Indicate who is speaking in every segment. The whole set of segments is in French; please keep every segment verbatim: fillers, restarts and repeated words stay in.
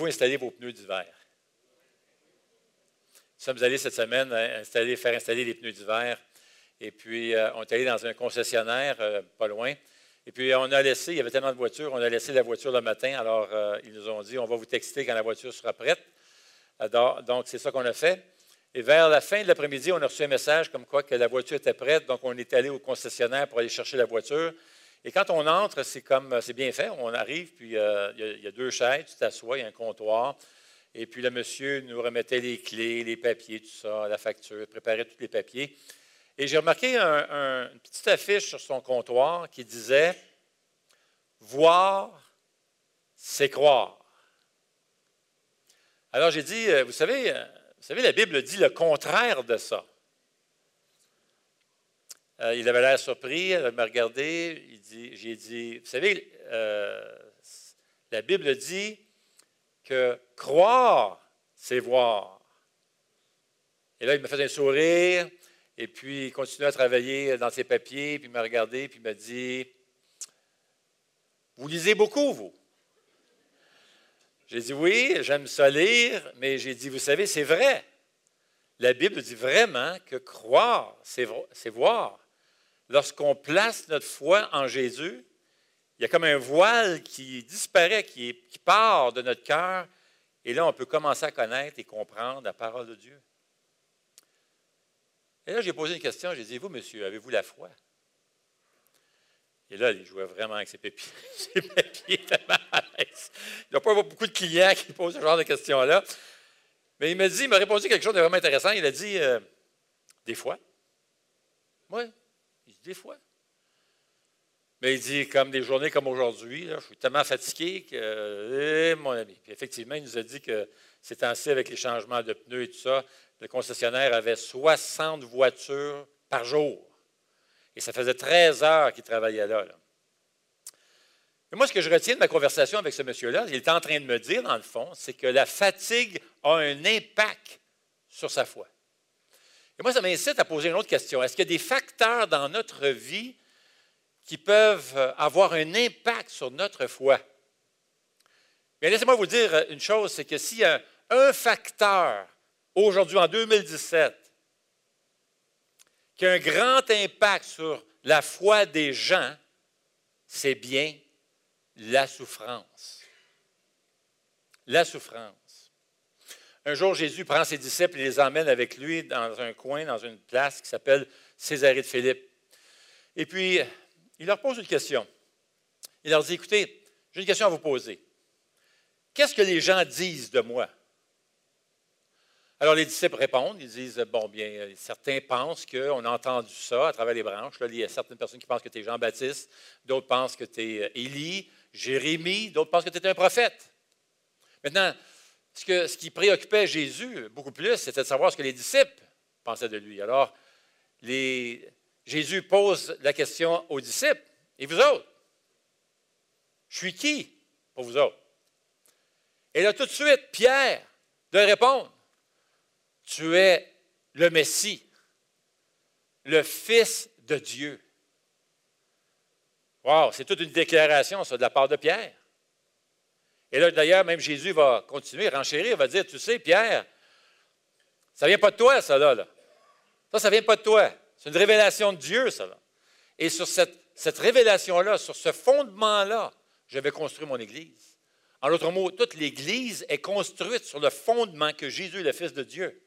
Speaker 1: avez-vous installé vos pneus d'hiver? Nous sommes allés cette semaine installer, faire installer les pneus d'hiver. Et puis, euh, on est allé dans un concessionnaire euh, pas loin. Et puis, on a laissé, il y avait tellement de voitures, on a laissé la voiture le matin. Alors, euh, ils nous ont dit, on va vous texter quand la voiture sera prête. Alors, donc, c'est ça qu'on a fait. Et vers la fin de l'après-midi, on a reçu un message comme quoi que la voiture était prête. Donc, on est allé au concessionnaire pour aller chercher la voiture. Et quand on entre, c'est comme, c'est bien fait. On arrive, puis euh, il, y a, il y a deux chaises, tu t'assois, il y a un comptoir. Et puis, le monsieur nous remettait les clés, les papiers, tout ça, la facture, préparait tous les papiers. Et j'ai remarqué un, un, une petite affiche sur son comptoir qui disait « Voir, c'est croire ». Alors, j'ai dit, vous savez, vous savez, la Bible dit le contraire de ça. Euh, il avait l'air surpris, il m'a regardé, il dit, j'ai dit, vous savez, euh, la Bible dit que croire, c'est voir. Et là, il m'a fait un sourire, et puis il continue à travailler dans ses papiers, puis il m'a regardé, puis il m'a dit, vous lisez beaucoup, vous? J'ai dit, oui, j'aime ça lire, mais j'ai dit, vous savez, c'est vrai. La Bible dit vraiment que croire, c'est, c'est voir. Lorsqu'on place notre foi en Jésus, il y a comme un voile qui disparaît, qui, est, qui part de notre cœur, et là, on peut commencer à connaître et comprendre la parole de Dieu. Et là, j'ai posé une question, j'ai dit, vous, monsieur, avez-vous la foi? Et là, il jouait vraiment avec ses papiers, ses papiers tellement à l'aise. Il n'y a pas beaucoup de clients qui posent ce genre de questions-là. Mais il m'a dit, il m'a répondu quelque chose de vraiment intéressant. Il a dit, euh, des fois. Oui, il dit, des fois. Mais il dit, comme des journées comme aujourd'hui, là, je suis tellement fatigué que, euh, mon ami. Puis effectivement, il nous a dit que ces temps-ci, avec les changements de pneus et tout ça, le concessionnaire avait soixante voitures par jour. Et ça faisait treize heures qu'il travaillait là, là. Mais moi, ce que je retiens de ma conversation avec ce monsieur-là, il était en train de me dire, dans le fond, c'est que la fatigue a un impact sur sa foi. Et moi, ça m'incite à poser une autre question. Est-ce qu'il y a des facteurs dans notre vie qui peuvent avoir un impact sur notre foi? Bien, laissez-moi vous dire une chose, c'est que s'il y a un facteur, aujourd'hui, en deux mille dix-sept, qui a un grand impact sur la foi des gens, c'est bien la souffrance. La souffrance. Un jour, Jésus prend ses disciples et les emmène avec lui dans un coin, dans une place qui s'appelle Césarée de Philippe. Et puis, il leur pose une question. Il leur dit, écoutez, j'ai une question à vous poser. Qu'est-ce que les gens disent de moi? Alors, les disciples répondent, ils disent, bon, bien, certains pensent qu'on a entendu ça à travers les branches. Là, il y a certaines personnes qui pensent que tu es Jean-Baptiste, d'autres pensent que tu es Élie, Jérémie, d'autres pensent que tu es un prophète. Maintenant, ce, que, ce qui préoccupait Jésus beaucoup plus, c'était de savoir ce que les disciples pensaient de lui. Alors, les, Jésus pose la question aux disciples, et vous autres? Je suis qui pour vous autres? Et là, tout de suite, Pierre de répondre, tu es le Messie, le Fils de Dieu. Wow, c'est toute une déclaration, ça, de la part de Pierre. Et là, d'ailleurs, même Jésus va continuer, renchérir, va dire, tu sais, Pierre, ça ne vient pas de toi, ça, là. là. Ça, ça ne vient pas de toi. C'est une révélation de Dieu, ça, là. Et sur cette, cette révélation-là, sur ce fondement-là, je vais construire mon Église. En d'autres mots, toute l'Église est construite sur le fondement que Jésus est le Fils de Dieu.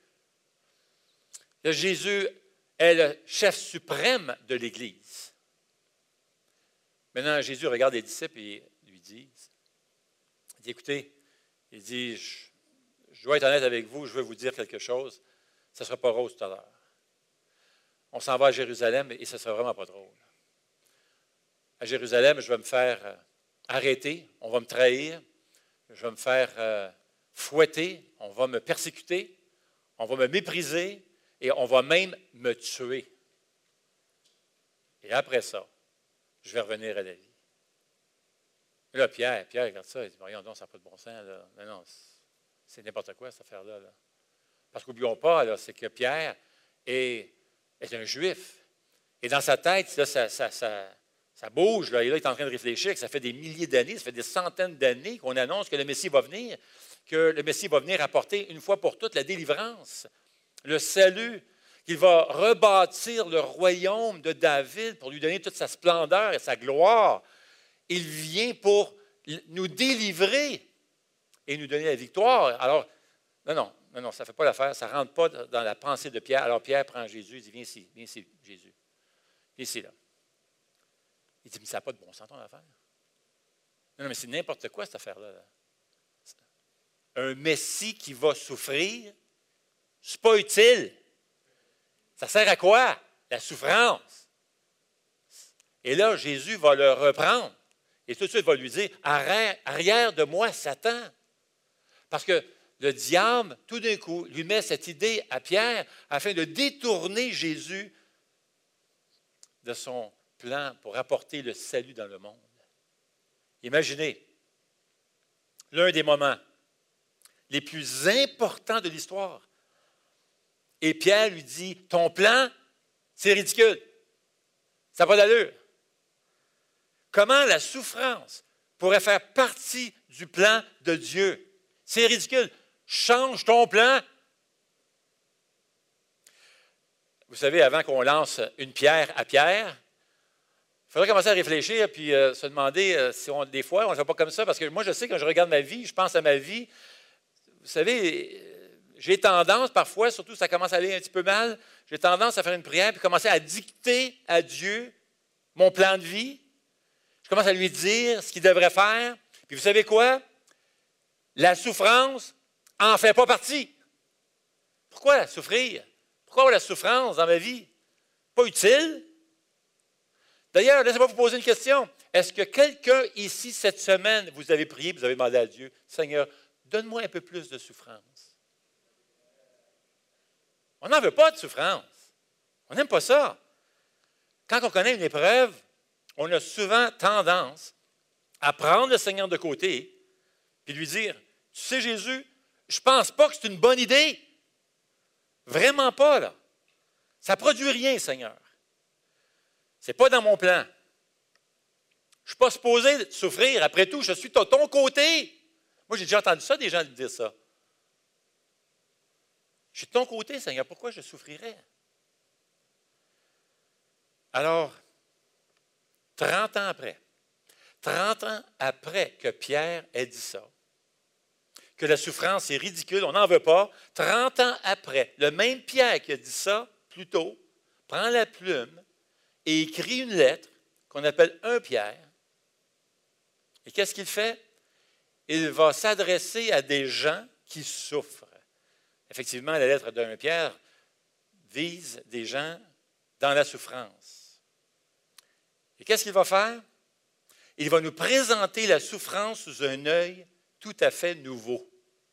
Speaker 1: Jésus est le chef suprême de l'Église. Maintenant, Jésus regarde les disciples et lui dit, il dit, écoutez, il dit, je, je dois être honnête avec vous, je veux vous dire quelque chose, ça ne sera pas rose tout à l'heure. On s'en va à Jérusalem et ça ne sera vraiment pas drôle. À Jérusalem, je vais me faire euh, arrêter, on va me trahir, je vais me faire euh, fouetter, on va me persécuter, on va me mépriser, et on va même me tuer. Et après ça, je vais revenir à la vie. Et là, Pierre, Pierre regarde ça, il dit, voyons donc, ça n'a pas de bon sens. Là. Non, non, c'est n'importe quoi, cette affaire-là. Là. Parce qu'oublions pas, là, c'est que Pierre est, est un Juif. Et dans sa tête, là, ça, ça, ça, ça bouge. Là, et là, il est en train de réfléchir que ça fait des milliers d'années, ça fait des centaines d'années qu'on annonce que le Messie va venir, que le Messie va venir apporter une fois pour toutes la délivrance, le salut, qu'il va rebâtir le royaume de David pour lui donner toute sa splendeur et sa gloire. Il vient pour nous délivrer et nous donner la victoire. Alors, non, non, non, non ça ne fait pas l'affaire, ça ne rentre pas dans la pensée de Pierre. Alors Pierre prend Jésus, il dit, viens ici, viens ici, Jésus. Viens ici, là. Il dit, mais ça n'a pas de bon sens ton affaire. Non, non, mais c'est n'importe quoi cette affaire-là. Là. Un Messie qui va souffrir, c'est pas utile. Ça sert à quoi? La souffrance. Et là, Jésus va le reprendre. Et tout de suite, il va lui dire, arrière de moi, Satan. Parce que le diable, tout d'un coup, lui met cette idée à Pierre afin de détourner Jésus de son plan pour apporter le salut dans le monde. Imaginez, l'un des moments les plus importants de l'histoire. Et Pierre lui dit, ton plan, c'est ridicule. Ça n'a pas d'allure. Comment la souffrance pourrait faire partie du plan de Dieu? C'est ridicule. Change ton plan. Vous savez, avant qu'on lance une pierre à Pierre, il faudrait commencer à réfléchir puis euh, se demander euh, si on, des fois, on ne fait pas comme ça. Parce que moi, je sais, quand je regarde ma vie, je pense à ma vie. Vous savez, j'ai tendance, parfois, surtout ça commence à aller un petit peu mal, j'ai tendance à faire une prière puis commencer à dicter à Dieu mon plan de vie. Je commence à lui dire ce qu'il devrait faire. Puis vous savez quoi? La souffrance n'en fait pas partie. Pourquoi souffrir? Pourquoi la souffrance dans ma vie? Pas utile. D'ailleurs, laissez-moi vous poser une question. Est-ce que quelqu'un ici, cette semaine, vous avez prié, vous avez demandé à Dieu, Seigneur, donne-moi un peu plus de souffrance? On n'en veut pas de souffrance. On n'aime pas ça. Quand on connaît une épreuve, on a souvent tendance à prendre le Seigneur de côté et lui dire, tu sais Jésus, je ne pense pas que c'est une bonne idée. Vraiment pas, là. Ça ne produit rien, Seigneur. Ce n'est pas dans mon plan. Je ne suis pas supposé souffrir. Après tout, je suis de ton côté. Moi, j'ai déjà entendu ça, des gens dire ça. Je suis de ton côté, Seigneur. Pourquoi je souffrirais? Alors, trente ans après, trente ans après que Pierre ait dit ça, que la souffrance est ridicule, on n'en veut pas, trente ans après, le même Pierre qui a dit ça plus tôt, prend la plume et écrit une lettre qu'on appelle un Pierre. Et qu'est-ce qu'il fait? Il va s'adresser à des gens qui souffrent. Effectivement, la lettre d'un Pierre vise des gens dans la souffrance. Et qu'est-ce qu'il va faire? Il va nous présenter la souffrance sous un œil tout à fait nouveau.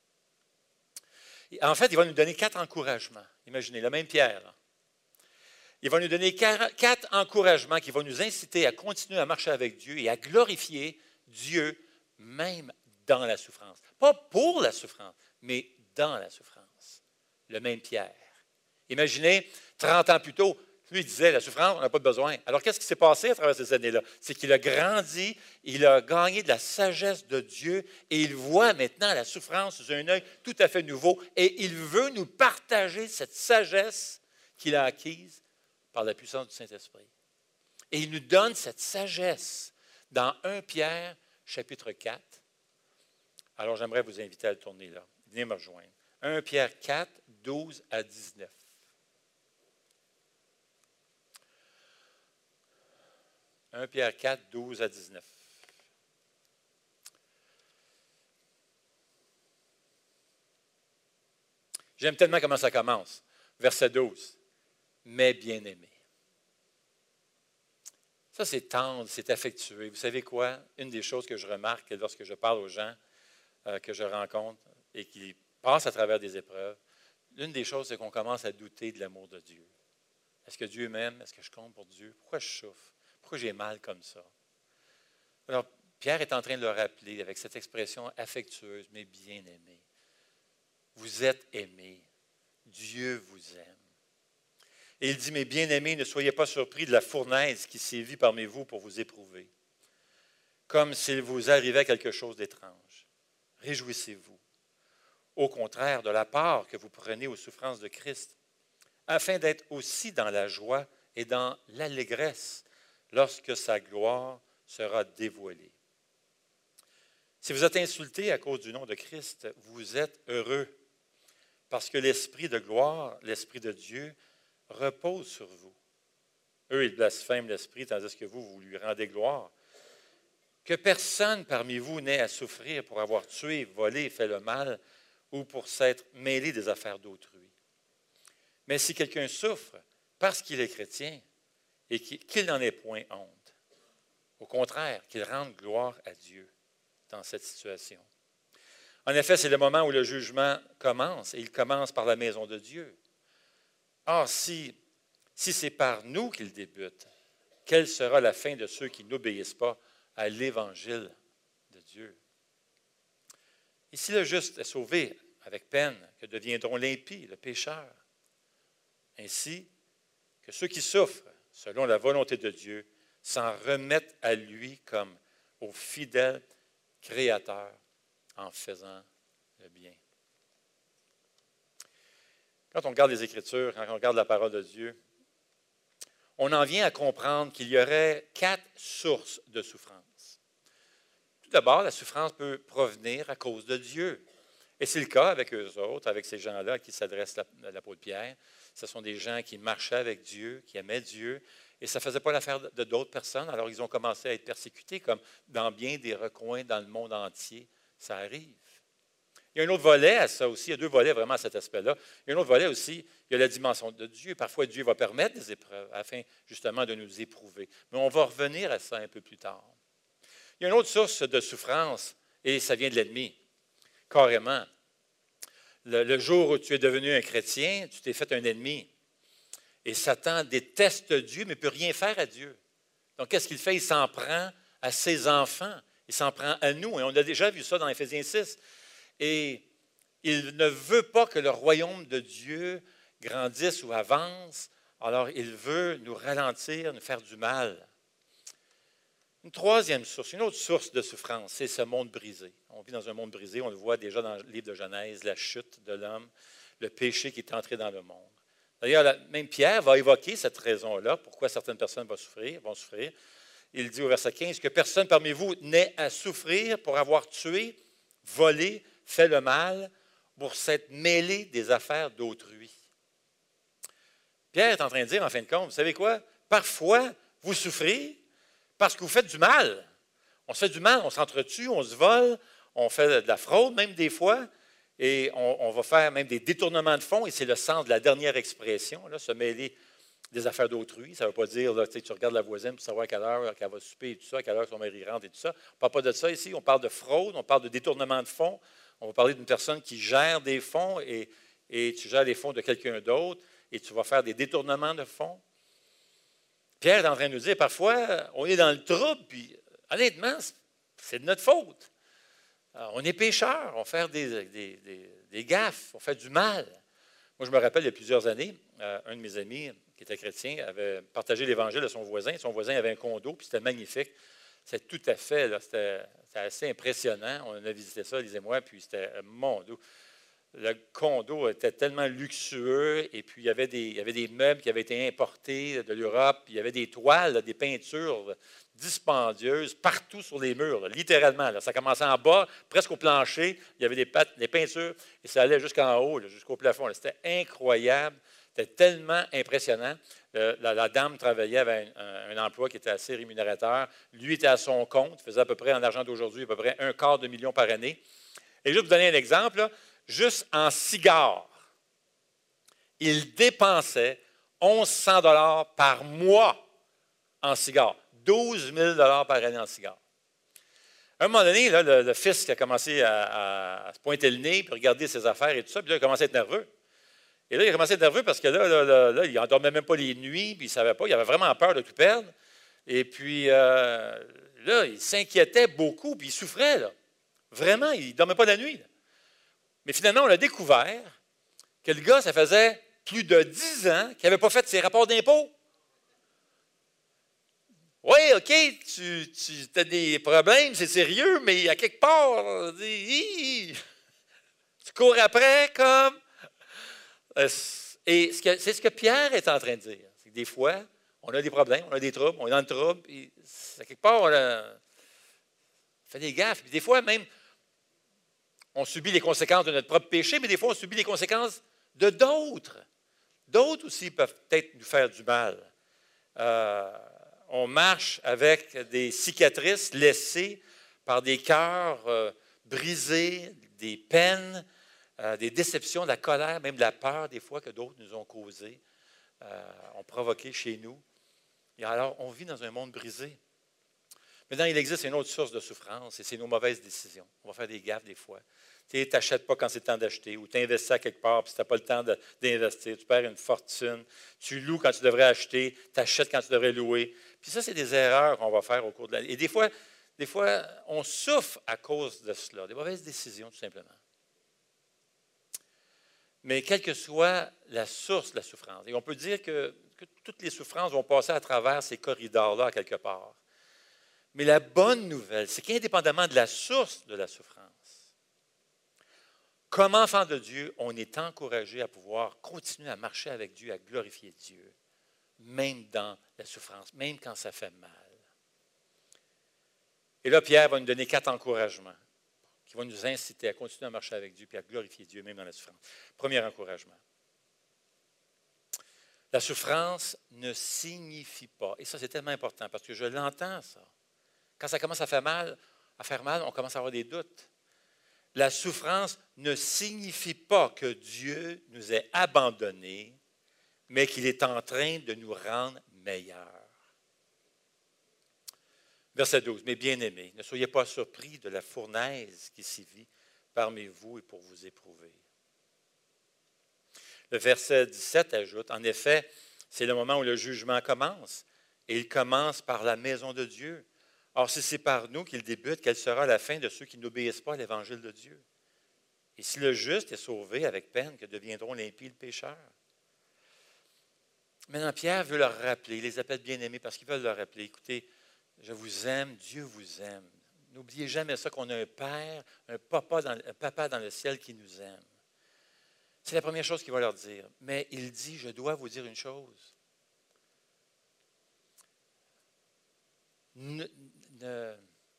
Speaker 1: En fait, il va nous donner quatre encouragements. Imaginez, le même Pierre. Là. Il va nous donner quatre encouragements qui vont nous inciter à continuer à marcher avec Dieu et à glorifier Dieu même dans la souffrance. Pas pour la souffrance, mais dans la souffrance. Le même Pierre. Imaginez, trente ans plus tôt, lui, il disait, la souffrance, on n'a pas besoin. Alors, qu'est-ce qui s'est passé à travers ces années-là? C'est qu'il a grandi, il a gagné de la sagesse de Dieu et il voit maintenant la souffrance sous un œil tout à fait nouveau et il veut nous partager cette sagesse qu'il a acquise par la puissance du Saint-Esprit. Et il nous donne cette sagesse dans un Pierre, chapitre quatre. Alors, j'aimerais vous inviter à le tourner là. Venez me rejoindre. un Pierre quatre, douze à dix-neuf. un Pierre quatre, douze à dix-neuf. J'aime tellement comment ça commence. Verset douze. Mais bien-aimés. Ça, c'est tendre, c'est affectueux. Vous savez quoi? Une des choses que je remarque lorsque je parle aux gens euh, que je rencontre et qui passent à travers des épreuves, l'une des choses, c'est qu'on commence à douter de l'amour de Dieu. Est-ce que Dieu m'aime? Est-ce que je compte pour Dieu? Pourquoi je souffre? Pourquoi j'ai mal comme ça? Alors, Pierre est en train de le rappeler avec cette expression affectueuse, mais bien-aimé. Vous êtes aimés. Dieu vous aime. Et il dit, mes bien-aimés, ne soyez pas surpris de la fournaise qui sévit parmi vous pour vous éprouver, comme s'il vous arrivait quelque chose d'étrange. Réjouissez-vous. au contraire, de la part que vous prenez aux souffrances de Christ, afin d'être aussi dans la joie et dans l'allégresse lorsque sa gloire sera dévoilée. Si vous êtes insultés à cause du nom de Christ, vous êtes heureux, parce que l'Esprit de gloire, l'Esprit de Dieu, repose sur vous. Eux, ils blasphèment l'Esprit, tandis que vous, vous lui rendez gloire. Que personne parmi vous n'ait à souffrir pour avoir tué, volé, fait le mal, ou pour s'être mêlé des affaires d'autrui. Mais si quelqu'un souffre parce qu'il est chrétien, et qu'il n'en ait point honte, au contraire, qu'il rende gloire à Dieu dans cette situation. En effet, c'est le moment où le jugement commence, et il commence par la maison de Dieu. Or, si, si c'est par nous qu'il débute, quelle sera la fin de ceux qui n'obéissent pas à l'Évangile de Dieu? Et si le juste est sauvé avec peine, que deviendront l'impie, le pécheur? Ainsi que ceux qui souffrent, selon la volonté de Dieu, s'en remettent à lui comme au fidèle Créateur en faisant le bien. Quand on regarde les Écritures, quand on regarde la parole de Dieu, on en vient à comprendre qu'il y aurait quatre sources de souffrance. Tout d'abord, la souffrance peut provenir à cause de Dieu. Et c'est le cas avec eux autres, avec ces gens-là à qui s'adresse l'apôtre Pierre. Ce sont des gens qui marchaient avec Dieu, qui aimaient Dieu, et ça ne faisait pas l'affaire de d'autres personnes. Alors, ils ont commencé à être persécutés, comme dans bien des recoins dans le monde entier. Ça arrive. Il y a un autre volet à ça aussi. Il y a deux volets vraiment à cet aspect-là. Il y a un autre volet aussi. Il y a la dimension de Dieu. Parfois, Dieu va permettre des épreuves afin justement de nous éprouver. Mais on va revenir à ça un peu plus tard. Il y a une autre source de souffrance, et ça vient de l'ennemi. Carrément. Le, le jour où tu es devenu un chrétien, tu t'es fait un ennemi. Et Satan déteste Dieu, mais ne peut rien faire à Dieu. Donc, qu'est-ce qu'il fait? Il s'en prend à ses enfants. Il s'en prend à nous. Et on a déjà vu ça dans Éphésiens six. Et il ne veut pas que le royaume de Dieu grandisse ou avance. Alors, il veut nous ralentir, nous faire du mal. Une troisième source, une autre source de souffrance, c'est ce monde brisé. On vit dans un monde brisé, on le voit déjà dans le livre de Genèse, la chute de l'homme, le péché qui est entré dans le monde. D'ailleurs, même Pierre va évoquer cette raison-là, pourquoi certaines personnes vont souffrir, vont souffrir. Il dit au verset quinze, « Que personne parmi vous n'ait à souffrir pour avoir tué, volé, fait le mal, pour s'être mêlé des affaires d'autrui. » Pierre est en train de dire, en fin de compte, vous savez quoi? Parfois, vous souffrez parce que vous faites du mal. On se fait du mal, on s'entretue, on se vole, on fait de la fraude même des fois, et on, on va faire même des détournements de fonds, et c'est le sens de la dernière expression, là, se mêler des affaires d'autrui. Ça ne veut pas dire, là, tu regardes la voisine pour savoir à quelle heure qu'elle va souper et tout ça, à quelle heure son mari rentre et tout ça. On ne parle pas de ça ici, on parle de fraude, on parle de détournement de fonds, on va parler d'une personne qui gère des fonds, et, et tu gères les fonds de quelqu'un d'autre, et tu vas faire des détournements de fonds. Pierre est en train de nous dire, parfois, on est dans le trouble, puis honnêtement, c'est de notre faute. Alors, on est pécheurs, on fait des, des, des, des gaffes, on fait du mal. Moi, je me rappelle, il y a plusieurs années, euh, un de mes amis qui était chrétien avait partagé l'Évangile à son voisin. Son voisin avait un condo, puis c'était magnifique. C'était tout à fait, là, c'était, c'était assez impressionnant. On a visité ça, Lise et moi, puis c'était, mon Dieu, le condo était tellement luxueux, et puis il y avait des, il y avait des meubles qui avaient été importés de l'Europe, puis il y avait des toiles, là, des peintures dispendieuses partout sur les murs, là, littéralement. Là. Ça commençait en bas, presque au plancher, il y avait des, pattes, des peintures, et ça allait jusqu'en haut, là, jusqu'au plafond. Là. C'était incroyable, c'était tellement impressionnant. Euh, la, la dame travaillait avec un, un, un emploi qui était assez rémunérateur. Lui était à son compte, faisait à peu près, en argent d'aujourd'hui, à peu près un quart de million par année. Et juste pour vous donner un exemple, là, juste en cigares, il dépensait mille cent dollars par mois en cigares. douze mille dollars par année en cigares. À un moment donné, là, le, le fils qui a commencé à, à, à se pointer le nez, puis regarder ses affaires et tout ça, puis là, il a commencé à être nerveux. Et là, il a commencé à être nerveux parce que là, là, là, là il n'endormait même pas les nuits, puis il ne savait pas, il avait vraiment peur de tout perdre. Et puis, euh, là, il s'inquiétait beaucoup, puis il souffrait, là. Vraiment, il ne dormait pas la nuit, là. Mais finalement, on a découvert que le gars, ça faisait plus de dix ans qu'il n'avait pas fait ses rapports d'impôts. Oui, OK, tu, tu as des problèmes, c'est sérieux, mais à quelque part, tu Tu cours après comme... Euh, Et c'est ce que Pierre est en train de dire. C'est que des fois, on a des problèmes, on a des troubles, on est dans le trouble, puis quelque part, on, a, on fait des gaffes. Puis des fois, même, on subit les conséquences de notre propre péché, mais des fois, on subit les conséquences de d'autres. D'autres aussi peuvent peut-être nous faire du mal. Euh, on marche avec des cicatrices laissées par des cœurs euh, brisés, des peines, Euh, des déceptions, de la colère, même de la peur, des fois, que d'autres nous ont causées, euh, ont provoqué chez nous. Et alors, on vit dans un monde brisé. Maintenant, il existe une autre source de souffrance, et c'est nos mauvaises décisions. On va faire des gaffes des fois. Tu n'achètes pas quand c'est le temps d'acheter, ou tu investis à quelque part, puis si tu n'as pas le temps d'investir, tu perds une fortune. Tu loues quand tu devrais acheter, tu achètes quand tu devrais louer. Puis ça, c'est des erreurs qu'on va faire au cours de l'année. Et des fois, des fois, on souffre à cause de cela, des mauvaises décisions, tout simplement. Mais quelle que soit la source de la souffrance, et on peut dire que, que toutes les souffrances vont passer à travers ces corridors-là, quelque part. Mais la bonne nouvelle, c'est qu'indépendamment de la source de la souffrance, comme enfant de Dieu, on est encouragé à pouvoir continuer à marcher avec Dieu, à glorifier Dieu, même dans la souffrance, même quand ça fait mal. Et là, Pierre va nous donner quatre encouragements qui vont nous inciter à continuer à marcher avec Dieu et à glorifier Dieu, même dans la souffrance. Premier encouragement. La souffrance ne signifie pas, et ça c'est tellement important parce que je l'entends ça, quand ça commence à faire mal, à faire mal, on commence à avoir des doutes. La souffrance ne signifie pas que Dieu nous ait abandonnés, mais qu'il est en train de nous rendre meilleurs. Verset douze, mes bien-aimés, ne soyez pas surpris de la fournaise qui sévit parmi vous et pour vous éprouver. Le verset dix-sept ajoute, en effet, c'est le moment où le jugement commence, et il commence par la maison de Dieu. Or, si c'est par nous qu'il débute, quelle sera la fin de ceux qui n'obéissent pas à l'évangile de Dieu? Et si le juste est sauvé avec peine, que deviendront l'impies le pécheur? Maintenant, Pierre veut leur rappeler, il les appelle bien-aimés parce qu'ils veulent leur rappeler, écoutez, je vous aime, Dieu vous aime. N'oubliez jamais ça, qu'on a un Père, un papa, dans, un papa dans le ciel qui nous aime. C'est la première chose qu'il va leur dire. Mais il dit, je dois vous dire une chose. Ne, ne,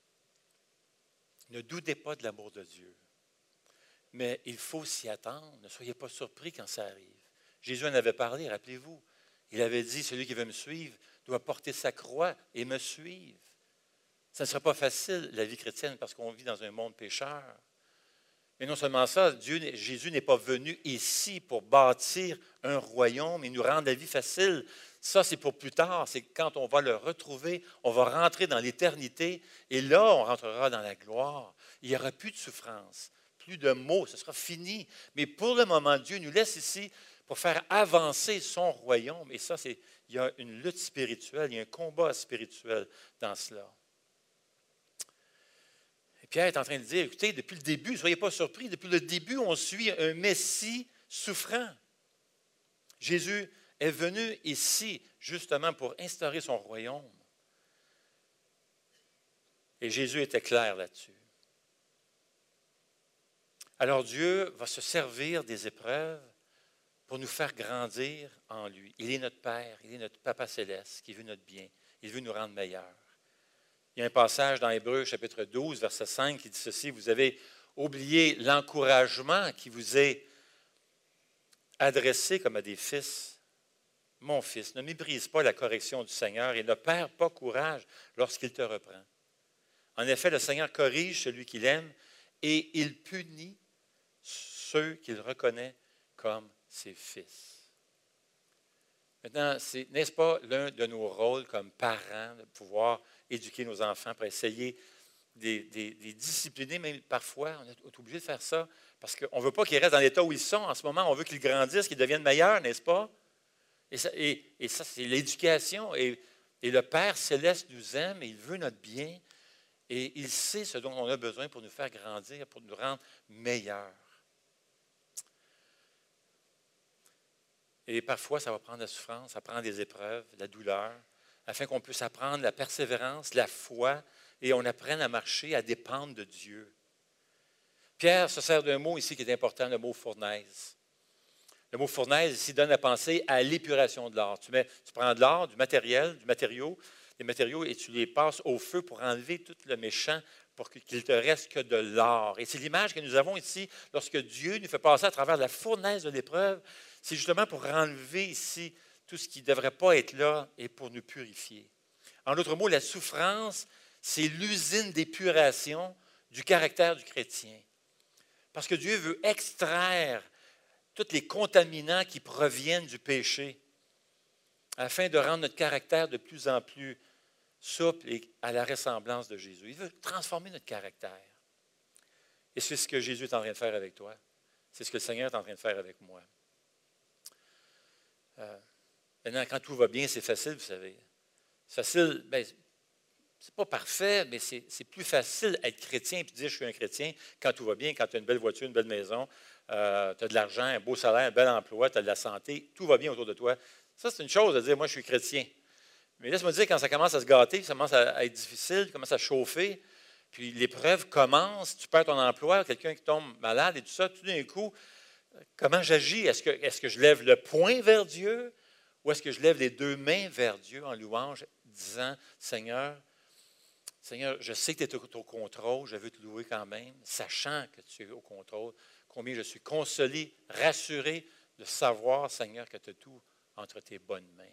Speaker 1: ne doutez pas de l'amour de Dieu. Mais il faut s'y attendre. Ne soyez pas surpris quand ça arrive. Jésus en avait parlé, rappelez-vous. Il avait dit, celui qui veut me suivre doit porter sa croix et me suivre. Ça ne sera pas facile, la vie chrétienne, parce qu'on vit dans un monde pécheur. Mais non seulement ça, Dieu, Jésus n'est pas venu ici pour bâtir un royaume et nous rendre la vie facile. Ça, c'est pour plus tard. C'est quand on va le retrouver, on va rentrer dans l'éternité et là, on rentrera dans la gloire. Il n'y aura plus de souffrance, plus de maux, ce sera fini. Mais pour le moment, Dieu nous laisse ici pour faire avancer son royaume. Et ça, c'est, il y a une lutte spirituelle, il y a un combat spirituel dans cela. Et Pierre est en train de dire, écoutez, depuis le début, ne soyez pas surpris, depuis le début, on suit un Messie souffrant. Jésus est venu ici justement pour instaurer son royaume. Et Jésus était clair là-dessus. Alors Dieu va se servir des épreuves pour nous faire grandir en lui. Il est notre Père, il est notre Papa céleste qui veut notre bien. Il veut nous rendre meilleurs. Il y a un passage dans Hébreux, chapitre douze, verset cinq, qui dit ceci, « Vous avez oublié l'encouragement qui vous est adressé comme à des fils. Mon fils, ne méprise pas la correction du Seigneur et ne perds pas courage lorsqu'il te reprend. En effet, le Seigneur corrige celui qu'il aime et il punit ceux qu'il reconnaît comme ses fils. » Maintenant, c'est, n'est-ce pas l'un de nos rôles comme parents de pouvoir éduquer nos enfants pour essayer de les discipliner, même parfois, on est obligé de faire ça parce qu'on ne veut pas qu'ils restent dans l'état où ils sont. En ce moment, on veut qu'ils grandissent, qu'ils deviennent meilleurs, n'est-ce pas? Et ça, et, et ça c'est l'éducation. Et, et le Père céleste nous aime et il veut notre bien. Et il sait ce dont on a besoin pour nous faire grandir, pour nous rendre meilleurs. Et parfois, ça va prendre la souffrance, ça prend des épreuves, la douleur, afin qu'on puisse apprendre la persévérance, la foi, et on apprenne à marcher, à dépendre de Dieu. Pierre se sert d'un mot ici qui est important, le mot fournaise. Le mot fournaise ici donne à penser à l'épuration de l'or. Tu, mets, tu prends de l'or, du matériel, du matériau, des matériaux et tu les passes au feu pour enlever tout le méchant, pour qu'il ne te reste que de l'or. Et c'est l'image que nous avons ici lorsque Dieu nous fait passer à travers la fournaise de l'épreuve. C'est justement pour enlever ici tout ce qui ne devrait pas être là et pour nous purifier. En d'autres mots, la souffrance, c'est l'usine d'épuration du caractère du chrétien. Parce que Dieu veut extraire tous les contaminants qui proviennent du péché afin de rendre notre caractère de plus en plus souple et à la ressemblance de Jésus. Il veut transformer notre caractère. Et c'est ce que Jésus est en train de faire avec toi. C'est ce que le Seigneur est en train de faire avec moi. Euh, maintenant, quand tout va bien, c'est facile, vous savez. C'est facile, bien, c'est pas parfait, mais c'est, c'est plus facile d'être chrétien et de dire je suis un chrétien quand tout va bien, quand tu as une belle voiture, une belle maison, euh, tu as de l'argent, un beau salaire, un bel emploi, tu as de la santé, tout va bien autour de toi. Ça, c'est une chose de dire moi je suis chrétien. Mais laisse-moi dire, quand ça commence à se gâter, ça commence à être difficile, ça commence à chauffer, puis l'épreuve commence, tu perds ton emploi, quelqu'un qui tombe malade et tout ça, tout d'un coup, comment j'agis? Est-ce que, est-ce que je lève le poing vers Dieu ou est-ce que je lève les deux mains vers Dieu en louange, disant, Seigneur, Seigneur, je sais que tu es au contrôle, je veux te louer quand même, sachant que tu es au contrôle, combien je suis consolé, rassuré de savoir, Seigneur, que tu as tout entre tes bonnes mains.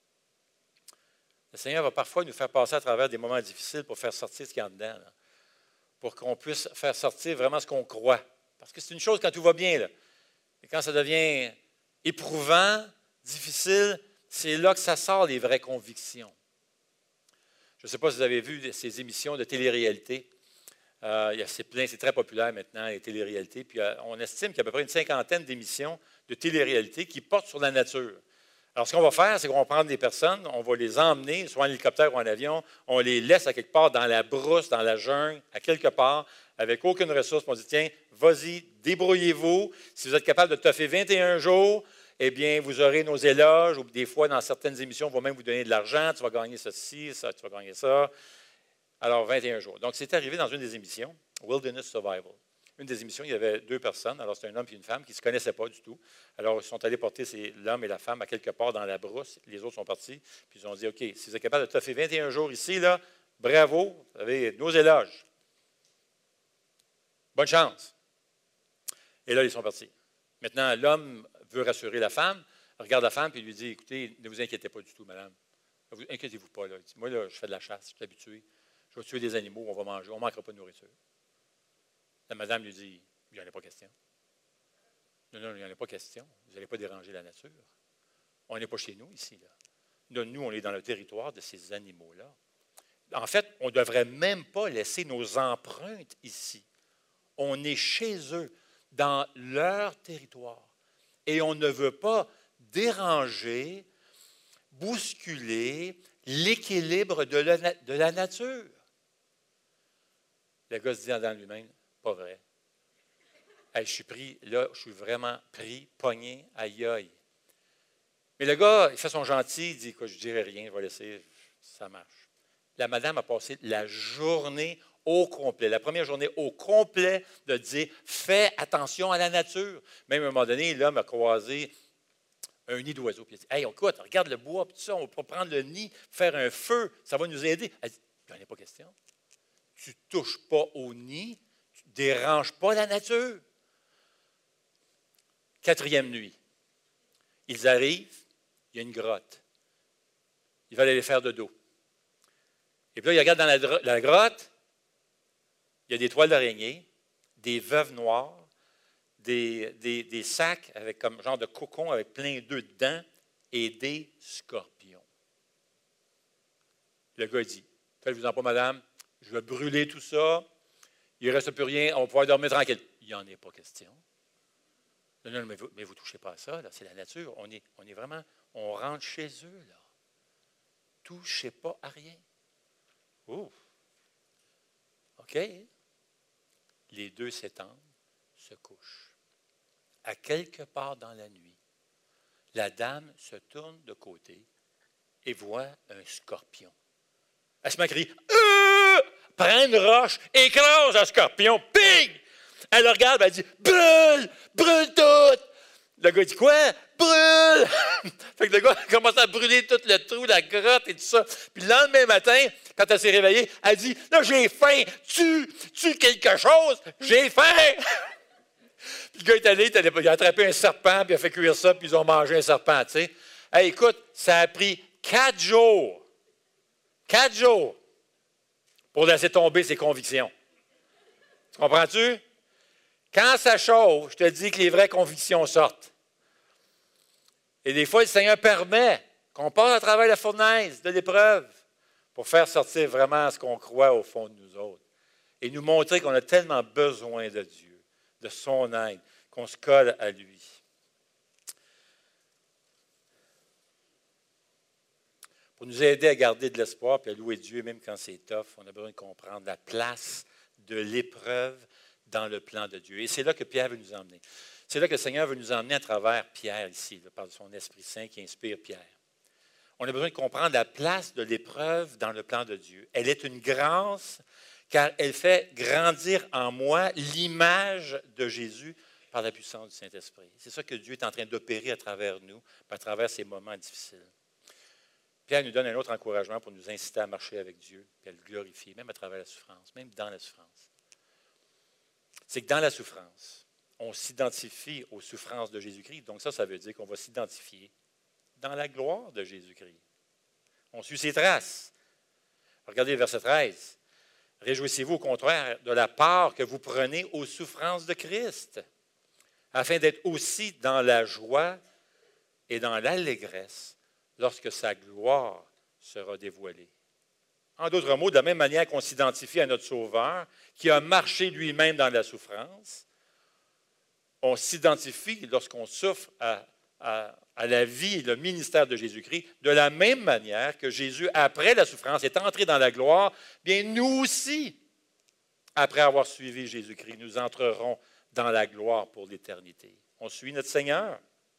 Speaker 1: Le Seigneur va parfois nous faire passer à travers des moments difficiles pour faire sortir ce qu'il y a en dedans, là, pour qu'on puisse faire sortir vraiment ce qu'on croit. Parce que c'est une chose quand tout va bien, là. Et quand ça devient éprouvant, difficile, c'est là que ça sort les vraies convictions. Je ne sais pas si vous avez vu ces émissions de télé-réalité. Euh, c'est plein, c'est très populaire maintenant, les télé-réalités. Puis euh, on estime qu'il y a à peu près une cinquantaine d'émissions de télé-réalité qui portent sur la nature. Alors, ce qu'on va faire, c'est qu'on va prendre des personnes, on va les emmener, soit en hélicoptère ou en avion, on les laisse à quelque part dans la brousse, dans la jungle, à quelque part, avec aucune ressource. Puis on dit, tiens, vas-y, débrouillez-vous. Si vous êtes capable de toffer vingt et un jours, eh bien, vous aurez nos éloges, ou des fois, dans certaines émissions, on va même vous donner de l'argent, tu vas gagner ceci, ça, tu vas gagner ça. Alors, vingt et un jours. Donc, c'est arrivé dans une des émissions, Wilderness Survival. Une des émissions, il y avait deux personnes, alors c'était un homme et une femme qui ne se connaissaient pas du tout. Alors, ils sont allés porter l'homme et la femme à quelque part dans la brousse. Les autres sont partis, puis ils ont dit, OK, si vous êtes capable de toffer vingt et un jours ici, là, bravo, vous avez nos éloges. Bonne chance. Et là, ils sont partis. Maintenant, l'homme veut rassurer la femme, regarde la femme et lui dit, écoutez, ne vous inquiétez pas du tout, madame. Ne vous inquiétez-vous pas. Là. Moi, là, je fais de la chasse, je suis habitué. Je vais tuer des animaux, on va manger, on ne manquera pas de nourriture. La madame lui dit, il n'y en a pas question. Non, non, il n'y en a pas question. Vous n'allez pas déranger la nature. On n'est pas chez nous ici. Là. Nous, on est dans le territoire de ces animaux-là. En fait, on ne devrait même pas laisser nos empreintes ici. On est chez eux, dans leur territoire. Et on ne veut pas déranger, bousculer l'équilibre de la, de la nature. Le gars se dit en lui-même, pas vrai. Hey, je suis pris, là, je suis vraiment pris, pogné, aïe aïe. Mais le gars, il fait son gentil, il dit, écoute, je ne dirai rien, je vais laisser, ça marche. La madame a passé la journée au complet, la première journée au complet de dire, fais attention à la nature. Même à un moment donné, l'homme a croisé un nid d'oiseaux. Puis il a dit, hey, écoute, regarde le bois, puis tout ça, on va prendre le nid, faire un feu, ça va nous aider. Elle dit, il n'y en a pas question. Tu ne touches pas au nid, tu ne déranges pas la nature. Quatrième nuit, ils arrivent, il y a une grotte. Ils veulent aller faire de dos. Et puis là, ils regardent dans la, la grotte, il y a des toiles d'araignée, des veuves noires, des, des, des sacs avec comme genre de cocon avec plein d'œufs dedans et des scorpions. Le gars dit, faites-vous-en pas, madame, je vais brûler tout ça, il ne reste plus rien, on va pouvoir dormir tranquille. Il n'y en est pas question. Non, non, mais vous ne vous touchez pas à ça, c'est la nature. On est, on est vraiment, on rentre chez eux, là. Touchez pas à rien. Ouf. OK. Les deux s'étendent, se couchent. À quelque part dans la nuit, la dame se tourne de côté et voit un scorpion. Elle se met à crier, euh! Prend une roche, écrase un scorpion, ping! Elle le regarde, elle dit, brûle, brûle tout. Le gars dit, quoi? Brûle! Fait que le gars commence à brûler tout le trou, la grotte et tout ça. Puis le lendemain matin, quand elle s'est réveillée, elle dit, là, j'ai faim. Tu, tu quelque chose? J'ai faim! Puis le gars est allé, il a attrapé un serpent, puis il a fait cuire ça, puis ils ont mangé un serpent, tu sais. Hey, écoute, ça a pris quatre jours. Quatre jours pour laisser tomber ses convictions. Tu comprends-tu? Quand ça chauffe, je te dis que les vraies convictions sortent. Et des fois, le Seigneur permet qu'on passe à travers la fournaise de l'épreuve pour faire sortir vraiment ce qu'on croit au fond de nous autres. Et nous montrer qu'on a tellement besoin de Dieu, de son aide, qu'on se colle à lui. Pour nous aider à garder de l'espoir et à louer Dieu, même quand c'est tough, on a besoin de comprendre la place de l'épreuve dans le plan de Dieu. Et c'est là que Pierre veut nous emmener. C'est là que le Seigneur veut nous emmener à travers Pierre ici, là, par son Esprit Saint qui inspire Pierre. On a besoin de comprendre la place de l'épreuve dans le plan de Dieu. Elle est une grâce car elle fait grandir en moi l'image de Jésus par la puissance du Saint-Esprit. C'est ça que Dieu est en train d'opérer à travers nous, à travers ces moments difficiles. Pierre nous donne un autre encouragement pour nous inciter à marcher avec Dieu et à le glorifier, même à travers la souffrance, même dans la souffrance. C'est que dans la souffrance, on s'identifie aux souffrances de Jésus-Christ. Donc ça, ça veut dire qu'on va s'identifier dans la gloire de Jésus-Christ. On suit ses traces. Regardez le verset treize. « Réjouissez-vous au contraire de la part que vous prenez aux souffrances de Christ, afin d'être aussi dans la joie et dans l'allégresse lorsque sa gloire sera dévoilée. » En d'autres mots, de la même manière qu'on s'identifie à notre Sauveur, qui a marché lui-même dans la souffrance, on s'identifie lorsqu'on souffre à, à, à la vie et le ministère de Jésus-Christ, de la même manière que Jésus, après la souffrance, est entré dans la gloire, bien nous aussi, après avoir suivi Jésus-Christ, nous entrerons dans la gloire pour l'éternité. On suit notre Seigneur.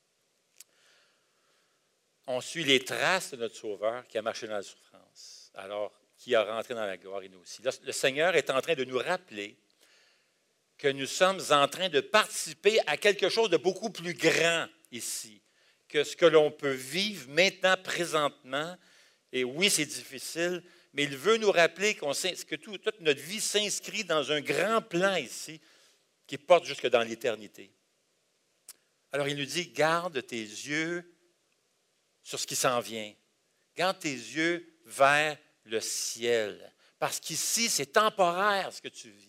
Speaker 1: On suit les traces de notre Sauveur qui a marché dans la souffrance, alors qui a rentré dans la gloire et nous aussi. Le Seigneur est en train de nous rappeler que nous sommes en train de participer à quelque chose de beaucoup plus grand ici, que ce que l'on peut vivre maintenant, présentement. Et oui, c'est difficile, mais il veut nous rappeler qu'on sait, que tout, toute notre vie s'inscrit dans un grand plan ici qui porte jusque dans l'éternité. Alors il nous dit, garde tes yeux sur ce qui s'en vient. Garde tes yeux vers le ciel, parce qu'ici, c'est temporaire ce que tu vis.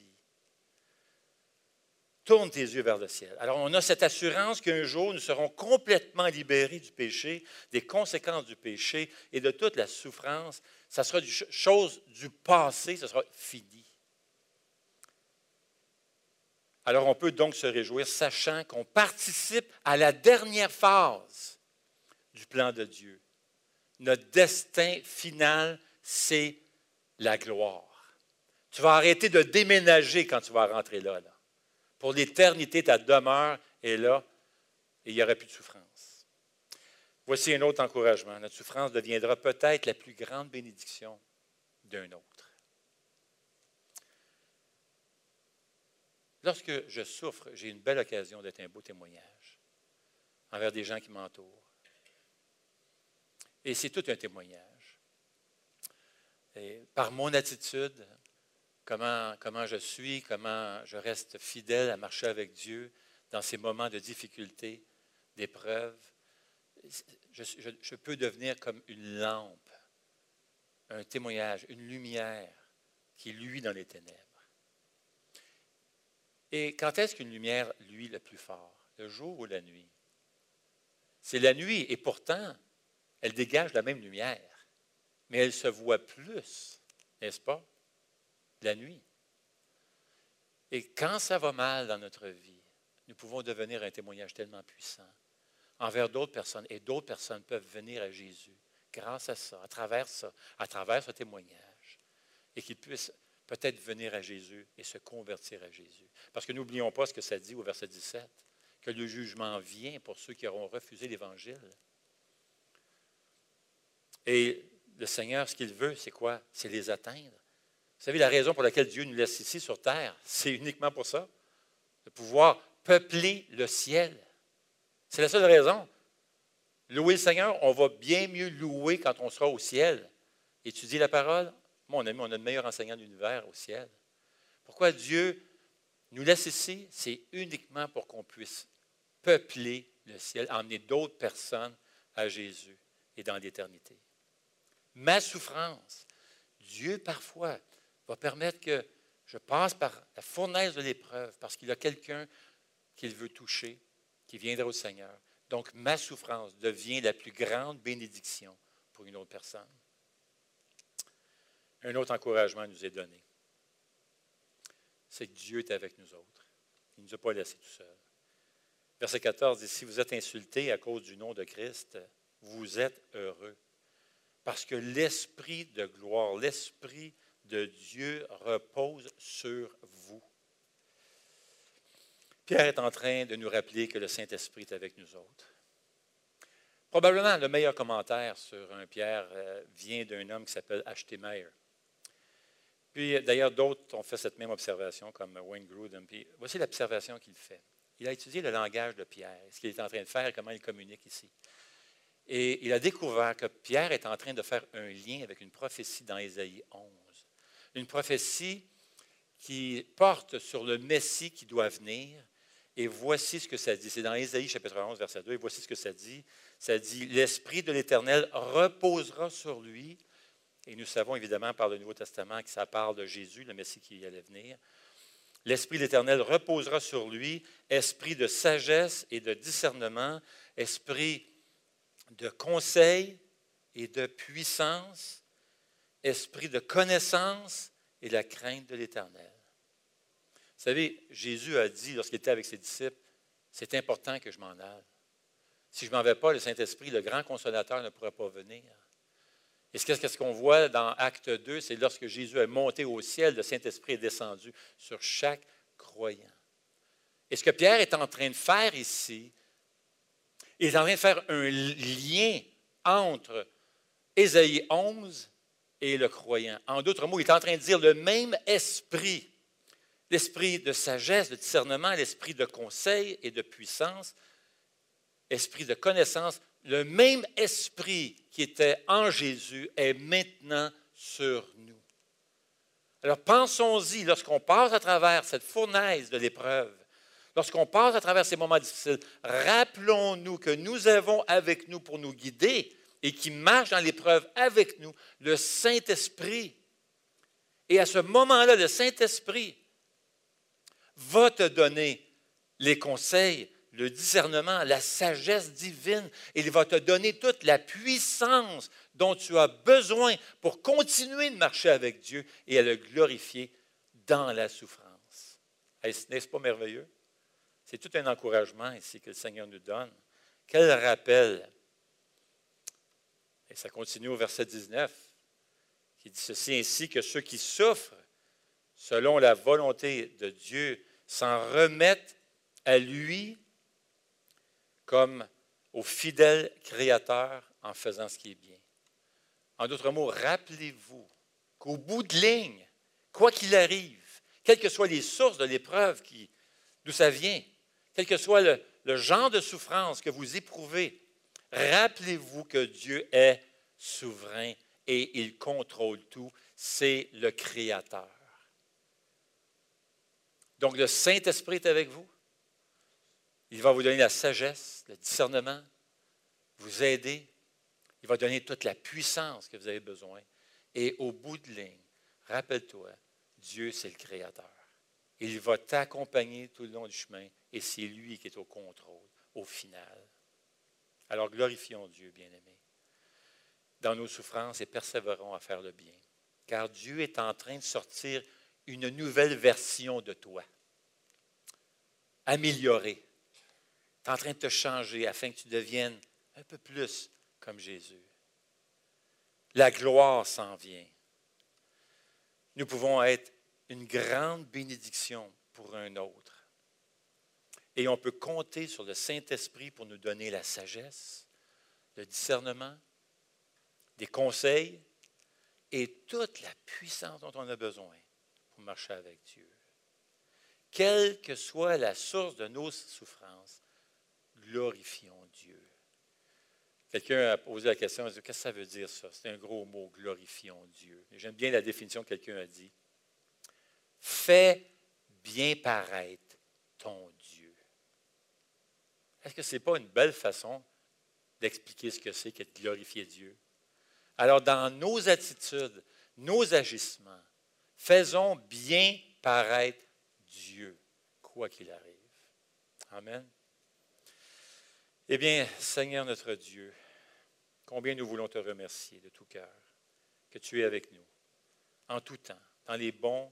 Speaker 1: Tourne tes yeux vers le ciel. Alors, on a cette assurance qu'un jour, nous serons complètement libérés du péché, des conséquences du péché et de toute la souffrance. Ça sera des choses du passé, ça sera fini. Alors, on peut donc se réjouir, sachant qu'on participe à la dernière phase du plan de Dieu. Notre destin final, c'est la gloire. Tu vas arrêter de déménager quand tu vas rentrer là, là. Pour l'éternité, ta demeure est là et il n'y aura plus de souffrance. Voici un autre encouragement. Notre souffrance deviendra peut-être la plus grande bénédiction d'un autre. Lorsque je souffre, j'ai une belle occasion d'être un beau témoignage envers des gens qui m'entourent. Et c'est tout un témoignage. Et par mon attitude, Comment, comment je suis, comment je reste fidèle à marcher avec Dieu dans ces moments de difficulté, d'épreuve. Je, je, je peux devenir comme une lampe, un témoignage, une lumière qui luit dans les ténèbres. Et quand est-ce qu'une lumière luit le plus fort? Le jour ou la nuit? C'est la nuit, et pourtant, elle dégage la même lumière, mais elle se voit plus, n'est-ce pas? La nuit. Et quand ça va mal dans notre vie, nous pouvons devenir un témoignage tellement puissant envers d'autres personnes. Et d'autres personnes peuvent venir à Jésus grâce à ça, à travers ça, à travers ce témoignage. Et qu'ils puissent peut-être venir à Jésus et se convertir à Jésus. Parce que n'oublions pas ce que ça dit au verset dix-sept, que le jugement vient pour ceux qui auront refusé l'Évangile. Et le Seigneur, ce qu'il veut, c'est quoi? C'est les atteindre. Vous savez, la raison pour laquelle Dieu nous laisse ici sur terre, c'est uniquement pour ça. de pouvoir peupler le ciel. C'est la seule raison. Louer le Seigneur, on va bien mieux louer quand on sera au ciel. Étudier la parole, mon ami, on a le meilleur enseignant de l'univers au ciel. Pourquoi Dieu nous laisse ici? C'est uniquement pour qu'on puisse peupler le ciel, emmener d'autres personnes à Jésus et dans l'éternité. Ma souffrance, Dieu parfois va permettre que je passe par la fournaise de l'épreuve parce qu'il y a quelqu'un qu'il veut toucher, qui viendra au Seigneur. Donc, ma souffrance devient la plus grande bénédiction pour une autre personne. Un autre encouragement nous est donné. C'est que Dieu est avec nous autres. Il ne nous a pas laissés tout seuls. Verset quatorze dit, « Si vous êtes insultés à cause du nom de Christ, vous êtes heureux, parce que l'Esprit de gloire, l'Esprit de Dieu repose sur vous. » Pierre est en train de nous rappeler que le Saint-Esprit est avec nous autres. Probablement, le meilleur commentaire sur un Pierre euh, vient d'un homme qui s'appelle H T Meyer. Puis, d'ailleurs, d'autres ont fait cette même observation, comme Wayne Grudem. Puis, voici l'observation qu'il fait. Il a étudié le langage de Pierre, ce qu'il est en train de faire et comment il communique ici. Et il a découvert que Pierre est en train de faire un lien avec une prophétie dans Ésaïe onze. Une prophétie qui porte sur le Messie qui doit venir. Et voici ce que ça dit. C'est dans Ésaïe chapitre onze, verset deux. Et voici ce que ça dit. Ça dit, « L'Esprit de l'Éternel reposera sur lui. » Et nous savons évidemment par le Nouveau Testament que ça parle de Jésus, le Messie qui allait venir. « L'Esprit de l'Éternel reposera sur lui, esprit de sagesse et de discernement, esprit de conseil et de puissance, esprit de connaissance et la crainte de l'Éternel. » Vous savez, Jésus a dit, lorsqu'il était avec ses disciples, « C'est important que je m'en aille. Si je ne m'en vais pas, le Saint-Esprit, le grand consolateur, ne pourra pas venir. » Et qu'est-ce qu'on voit dans Acte deux? C'est lorsque Jésus est monté au ciel, le Saint-Esprit est descendu sur chaque croyant. Et ce que Pierre est en train de faire ici, il est en train de faire un lien entre Ésaïe onze et le croyant. En d'autres mots, il est en train de dire le même esprit, l'esprit de sagesse, de discernement, l'esprit de conseil et de puissance, esprit de connaissance, le même esprit qui était en Jésus est maintenant sur nous. Alors pensons-y, lorsqu'on passe à travers cette fournaise de l'épreuve, lorsqu'on passe à travers ces moments difficiles, rappelons-nous que nous avons avec nous pour nous guider et qui marche dans l'épreuve avec nous, le Saint-Esprit. Et à ce moment-là, le Saint-Esprit va te donner les conseils, le discernement, la sagesse divine. Il va te donner toute la puissance dont tu as besoin pour continuer de marcher avec Dieu et à le glorifier dans la souffrance. N'est-ce pas merveilleux? C'est tout un encouragement ici que le Seigneur nous donne. Quel rappel! Et ça continue au verset dix-neuf, qui dit ceci, « Ainsi que ceux qui souffrent selon la volonté de Dieu s'en remettent à lui comme au fidèle Créateur en faisant ce qui est bien. » En d'autres mots, rappelez-vous qu'au bout de ligne, quoi qu'il arrive, quelles que soient les sources de l'épreuve qui, d'où ça vient, quel que soit le, le genre de souffrance que vous éprouvez, rappelez-vous que Dieu est souverain et il contrôle tout. C'est le Créateur. Donc, le Saint-Esprit est avec vous. Il va vous donner la sagesse, le discernement, vous aider. Il va donner toute la puissance que vous avez besoin. Et au bout de ligne, rappelle-toi, Dieu, c'est le Créateur. Il va t'accompagner tout le long du chemin et c'est lui qui est au contrôle au final. Alors, glorifions Dieu, bien-aimés, dans nos souffrances et persévérons à faire le bien. Car Dieu est en train de sortir une nouvelle version de toi, améliorée. Il est en train de te changer afin que tu deviennes un peu plus comme Jésus. La gloire s'en vient. Nous pouvons être une grande bénédiction pour un autre. Et on peut compter sur le Saint-Esprit pour nous donner la sagesse, le discernement, des conseils et toute la puissance dont on a besoin pour marcher avec Dieu. quelle que soit la source de nos souffrances, glorifions Dieu. Quelqu'un a posé la question, qu'est-ce que ça veut dire ça? C'est un gros mot, glorifions Dieu. Et j'aime bien la définition que quelqu'un a dit. Fais bien paraître ton Dieu. Est-ce que ce n'est pas une belle façon d'expliquer ce que c'est que de glorifier Dieu? Alors, dans nos attitudes, nos agissements, faisons bien paraître Dieu, quoi qu'il arrive. Amen. Eh bien, Seigneur notre Dieu, combien nous voulons te remercier de tout cœur, que tu es avec nous, en tout temps, dans les bons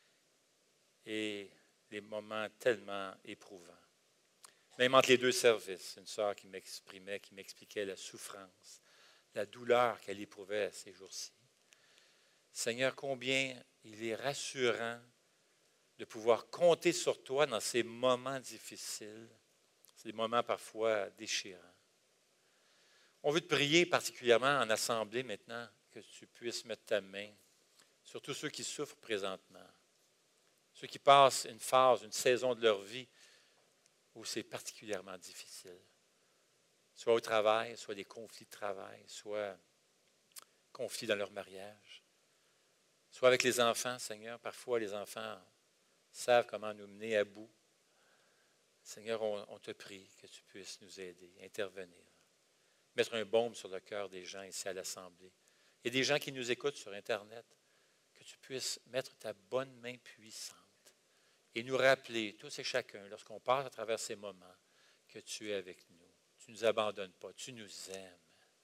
Speaker 1: et les moments tellement éprouvants. Même entre les deux services, une sœur qui m'exprimait, qui m'expliquait la souffrance, la douleur qu'elle éprouvait ces jours-ci. Seigneur, combien il est rassurant de pouvoir compter sur toi dans ces moments difficiles, ces moments parfois déchirants. On veut te prier particulièrement en assemblée maintenant, que tu puisses mettre ta main sur tous ceux qui souffrent présentement, ceux qui passent une phase, une saison de leur vie où c'est particulièrement difficile, soit au travail, soit des conflits de travail, soit conflits dans leur mariage, soit avec les enfants, Seigneur. Parfois, les enfants savent comment nous mener à bout. Seigneur, on, on te prie que tu puisses nous aider, intervenir, mettre un baume sur le cœur des gens ici à l'Assemblée. Il y a des gens qui nous écoutent sur Internet, que tu puisses mettre ta bonne main puissante et nous rappeler, tous et chacun, lorsqu'on passe à travers ces moments, que tu es avec nous. Tu ne nous abandonnes pas, tu nous aimes.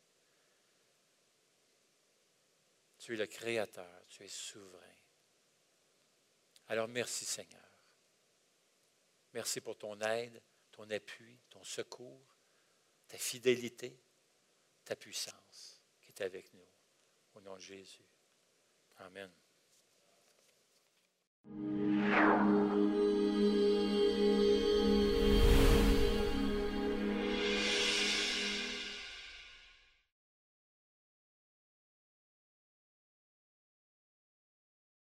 Speaker 1: Tu es le Créateur, tu es souverain. Alors merci Seigneur. Merci pour ton aide, ton appui, ton secours, ta fidélité, ta puissance qui est avec nous. Au nom de Jésus. Amen.